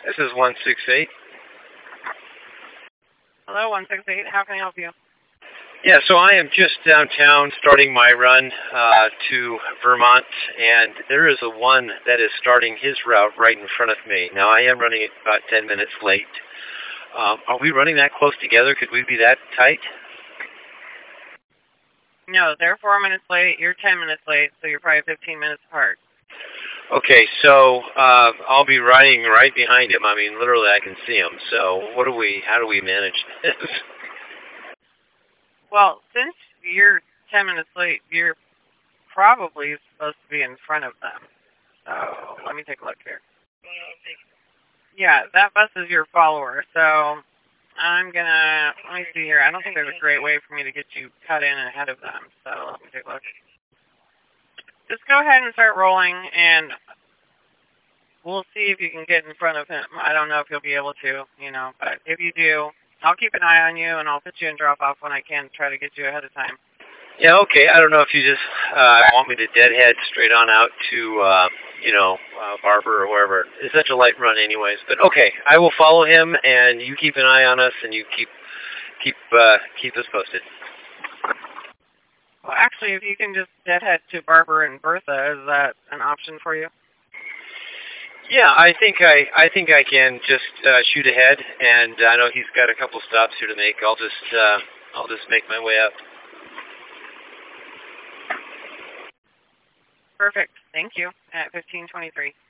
This is 168. Hello, 168. How can I help you? Yeah, so I am just downtown starting my run to Vermont, and there is a one that is starting his route right in front of me. Now, I am running it about 10 minutes late. Are we running that close together? Could we be that tight? No, they're 4 minutes late. You're 10 minutes late, so you're probably 15 minutes apart. Okay, so I'll be riding right behind him. I mean, literally, I can see him. So how do we manage this? Well, since you're 10 minutes late, you're probably supposed to be in front of them. So let me take a look here. Yeah, that bus is your follower. So let me see here. I don't think there's a great way for me to get you cut in ahead of them. So let me take a look. Just go ahead and start rolling, and we'll see if you can get in front of him. I don't know if you'll be able to, but if you do, I'll keep an eye on you, and I'll put you in drop-off when I can, try to get you ahead of time. Yeah, okay. I don't know if you just want me to deadhead straight on out to, Barber or wherever. It's such a light run anyways. But okay, I will follow him, and you keep an eye on us, and you keep us posted. Well, actually, if you can just deadhead to Barber and Bertha, is that an option for you? Yeah, I think I can just shoot ahead, and I know he's got a couple stops here to make. I'll just make my way up. Perfect. Thank you. At 15:23.